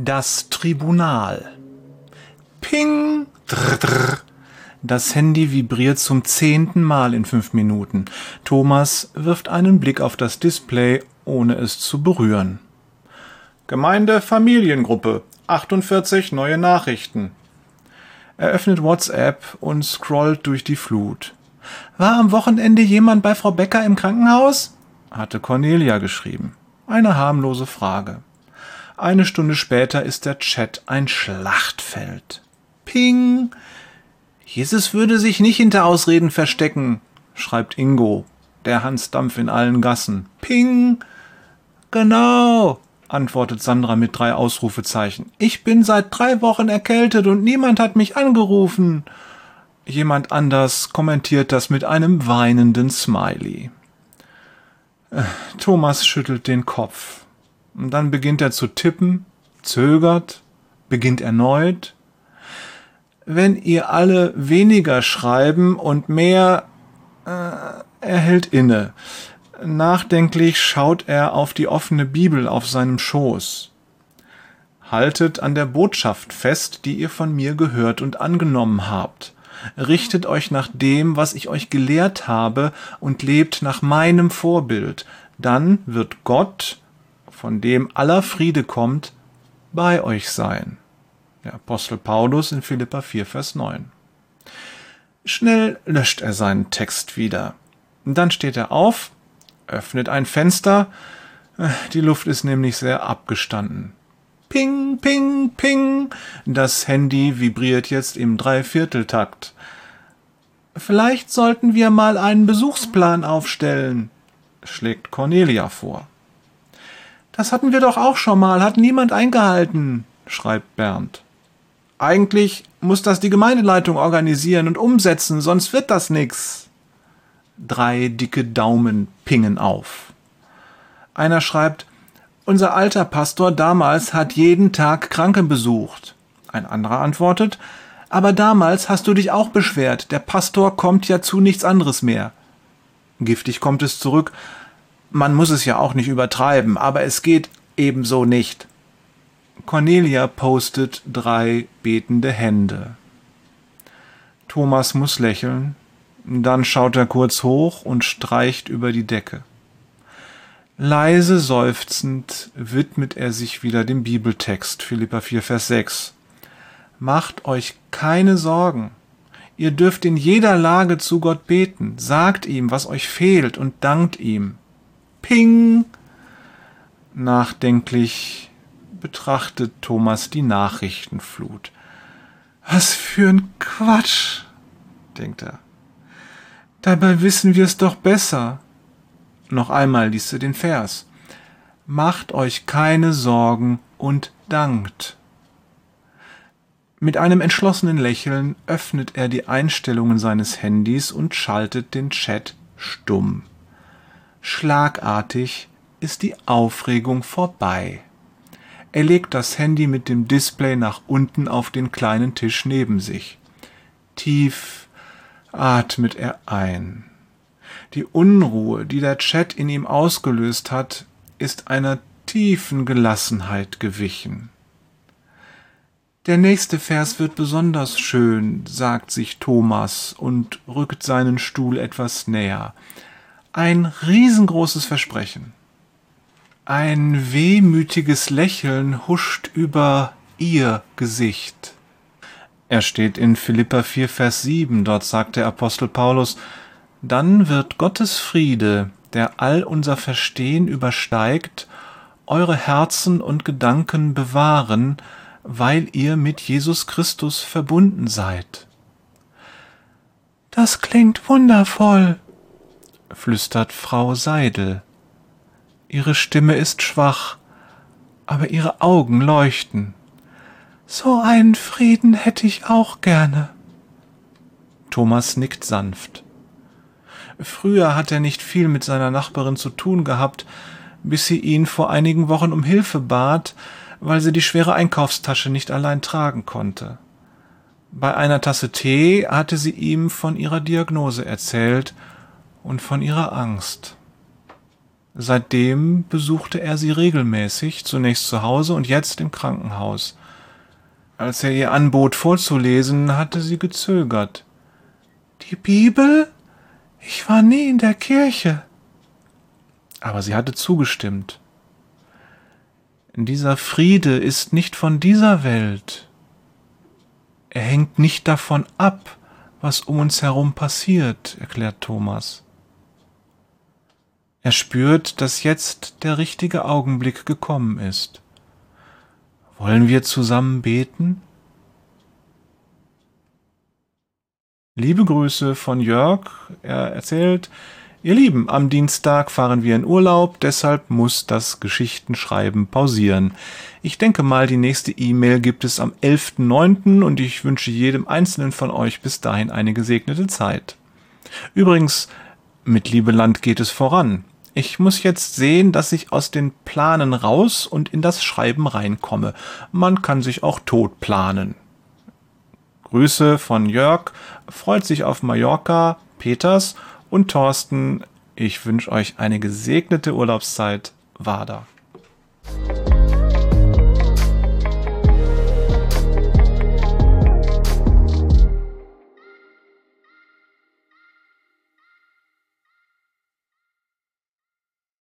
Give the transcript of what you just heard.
Das Tribunal. Ping! Drr, drr. Das Handy vibriert zum 10. Mal in 5 Minuten. Thomas wirft einen Blick auf das Display, ohne es zu berühren. Gemeinde-Familiengruppe. 48 neue Nachrichten. Er öffnet WhatsApp und scrollt durch die Flut. War am Wochenende jemand bei Frau Becker im Krankenhaus? Hatte Cornelia geschrieben. Eine harmlose Frage. Eine Stunde später ist der Chat ein Schlachtfeld. Ping! Jesus würde sich nicht hinter Ausreden verstecken, schreibt Ingo, der Hansdampf in allen Gassen. Ping! Genau, antwortet Sandra mit 3 Ausrufezeichen. Ich bin seit 3 Wochen erkältet und niemand hat mich angerufen. Jemand anders kommentiert das mit einem weinenden Smiley. Thomas schüttelt den Kopf. Und dann beginnt er zu tippen, zögert, beginnt erneut. Wenn ihr alle weniger schreiben und mehr... Er hält inne. Nachdenklich schaut er auf die offene Bibel auf seinem Schoß. Haltet an der Botschaft fest, die ihr von mir gehört und angenommen habt. Richtet euch nach dem, was ich euch gelehrt habe, und lebt nach meinem Vorbild. Dann wird Gott, von dem aller Friede kommt, bei euch sein. Der Apostel Paulus in Philipper 4, Vers 9. Schnell löscht er seinen Text wieder. Dann steht er auf, öffnet ein Fenster. Die Luft ist nämlich sehr abgestanden. Ping, ping, ping. Das Handy vibriert jetzt im 3/4-Takt. Vielleicht sollten wir mal einen Besuchsplan aufstellen, schlägt Cornelia vor. Das hatten wir doch auch schon mal, hat niemand eingehalten, schreibt Bernd. Eigentlich muss das die Gemeindeleitung organisieren und umsetzen, sonst wird das nix. 3 dicke Daumen pingen auf. Einer schreibt, unser alter Pastor damals hat jeden Tag Kranke besucht. Ein anderer antwortet, aber damals hast du dich auch beschwert, der Pastor kommt ja zu nichts anderes mehr. Giftig kommt es zurück, man muss es ja auch nicht übertreiben, aber es geht ebenso nicht. Cornelia postet 3 betende Hände. Thomas muss lächeln, dann schaut er kurz hoch und streicht über die Decke. Leise seufzend widmet er sich wieder dem Bibeltext, Philipper 4, Vers 6. Macht euch keine Sorgen. Ihr dürft in jeder Lage zu Gott beten. Sagt ihm, was euch fehlt, und dankt ihm. Ping! Nachdenklich betrachtet Thomas die Nachrichtenflut. Was für ein Quatsch, denkt er. Dabei wissen wir es doch besser. Noch einmal liest er den Vers. Macht euch keine Sorgen und dankt. Mit einem entschlossenen Lächeln öffnet er die Einstellungen seines Handys und schaltet den Chat stumm. Schlagartig ist die Aufregung vorbei. Er legt das Handy mit dem Display nach unten auf den kleinen Tisch neben sich. Tief atmet er ein. Die Unruhe, die der Chat in ihm ausgelöst hat, ist einer tiefen Gelassenheit gewichen. Der nächste Vers wird besonders schön, sagt sich Thomas und rückt seinen Stuhl etwas näher. Ein riesengroßes Versprechen. Ein wehmütiges Lächeln huscht über ihr Gesicht. Er steht in Philipper 4, Vers 7, dort sagt der Apostel Paulus, dann wird Gottes Friede, der all unser Verstehen übersteigt, eure Herzen und Gedanken bewahren, weil ihr mit Jesus Christus verbunden seid. Das klingt wundervoll, flüstert Frau Seidel. Ihre Stimme ist schwach, aber ihre Augen leuchten. So einen Frieden hätte ich auch gerne. Thomas nickt sanft. Früher hat er nicht viel mit seiner Nachbarin zu tun gehabt, bis sie ihn vor einigen Wochen um Hilfe bat, weil sie die schwere Einkaufstasche nicht allein tragen konnte. Bei einer Tasse Tee hatte sie ihm von ihrer Diagnose erzählt und von ihrer Angst. Seitdem besuchte er sie regelmäßig, zunächst zu Hause und jetzt im Krankenhaus. Als er ihr anbot vorzulesen, hatte sie gezögert. »Die Bibel? Ich war nie in der Kirche.« Aber sie hatte zugestimmt. »Dieser Friede ist nicht von dieser Welt. Er hängt nicht davon ab, was um uns herum passiert«, erklärt Thomas. Er spürt, dass jetzt der richtige Augenblick gekommen ist. Wollen wir zusammen beten? Liebe Grüße von Jörg. Er erzählt: Ihr Lieben, am Dienstag fahren wir in Urlaub, deshalb muss das Geschichtenschreiben pausieren. Ich denke mal, die nächste E-Mail gibt es am 11.09. und ich wünsche jedem Einzelnen von euch bis dahin eine gesegnete Zeit. Übrigens, mit Liebeland geht es voran. Ich muss jetzt sehen, dass ich aus den Planen raus und in das Schreiben reinkomme. Man kann sich auch tot planen. Grüße von Jörg, freut sich auf Mallorca, Peters und Thorsten. Ich wünsche euch eine gesegnete Urlaubszeit. Wada.